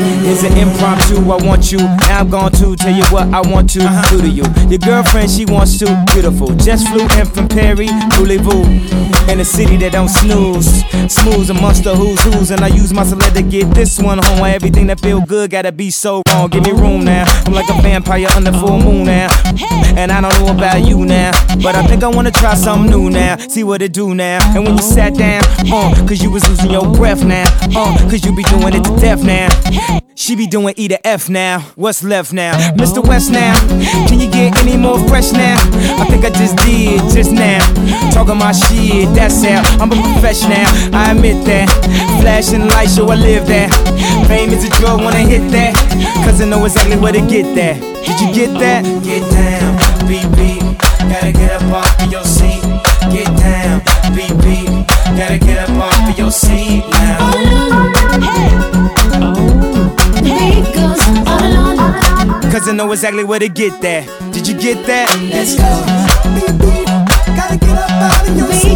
It's an impromptu, I want you. Now I'm going to tell you what I want to do to you. Your girlfriend, she wants to, beautiful. Just flew in from Perry, Voulez-vous. In a city that don't snooze. Smooth amongst the who's. And I use my celeb to get this one home. Why everything that feel good gotta be so wrong. Give me room now. I'm like a vampire under full moon now. And I don't know about you now, but I think I wanna try something new now. See what it do now. And when you sat down, cause you was losing your breath now. Cause you be doing it to death now. She be doing E to F now. What's left now? Mr. West now. Can you get any more fresh now? I think I just did just now. Talking my shit, that's how I'm a professional. I admit that. Flashing lights, so I live that. Fame is a drug, wanna hit that. Cause I know exactly where to get that. Did you get that? Get down, BB. Gotta get up off of your seat. Get down, BB. Gotta get up off of your seat now. All alone, hey. The beat goes all alone. Cause I know exactly where to get that. Did you get that? Let's go. BB, gotta get up out of your seat.